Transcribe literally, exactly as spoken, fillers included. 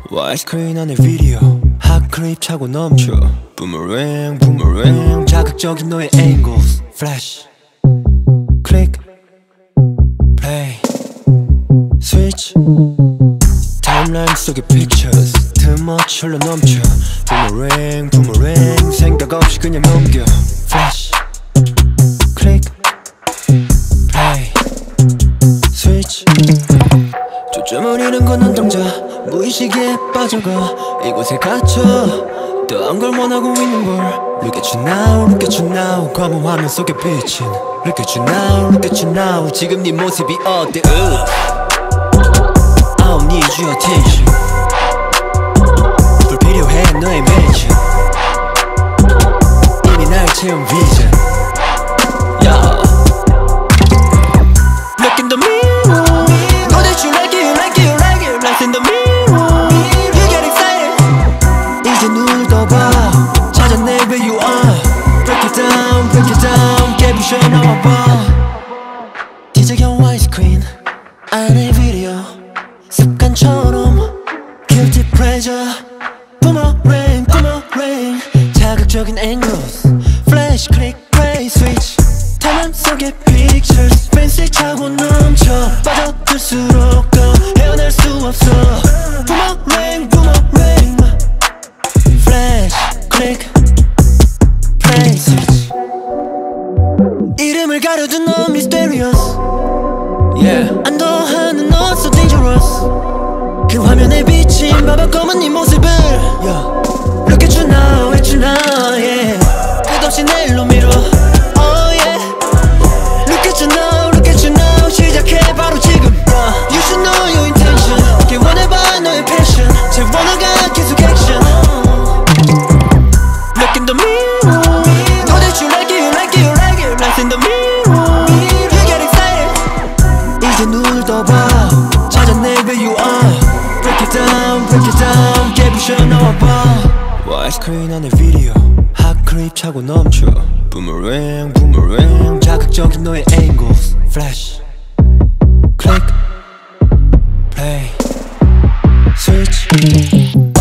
와이스크린 안에 비디오 핫클립 차고 넘쳐 부메랑 부메랑 자극적인 너의 angles Flash 클릭 플레이 스위치 타임라인 속의 pictures too much 흘러 넘쳐 부메랑 부메랑 생각 없이 그냥 넘겨 Flash 클릭 플레이 스위치 초점을 잃은 건 눈동자 무의식에 빠져가 이곳에 갇혀 더 한 걸 원하고 있는 걸 Look at you now, look at you now 검은 화면 속에 비친 Look at you now, look at you now 지금 네 모습이 어때 uh. I don't need your attention 불필요해 너의 mention 이미 날 채운 vision yeah. Look in the mirror Know that you like it, you like it, you like it Lights in the mirror You get excited 이제 눈을 떠봐 찾아내 where you are Break it down, break it down 깨부셔 나와봐 뒤적여 widescreen 안에 비디오 습관처럼 Guilty pleasure Boomerang, boomerang 자극적인 angles Flash, click, play, switch 타임 속의 pictures Fancy 차고 넘쳐 빠져들수록 더 헤어날 수 없어 Boomerang, boomerang Flash, click, play, switch 이름을 가려둔 너 mysterious Yeah 안도하는 너 so dangerous 그 화면에 비친 바보 검은 네 모습을 yeah. Look at you now, at you now, yeah 끝없이 내 일로 밀어 Oh yeah Look at you now, look at you now 시작해 바로 지금 yeah. You should know your intention 개원해봐 너의 passion 재원화가 계속 action Look in the mirror Know that you like it, you like it, you like it Lights in the mirror You get excited 이제 눈을 떠봐 찾아내 where you are Break it down, break it down 깨부셔 나와봐 와이스크린 안에 비디오 핫클립 차고 넘쳐 부메랑 부메랑 자극적인 너의 angles Flash 클릭 플레이 스위치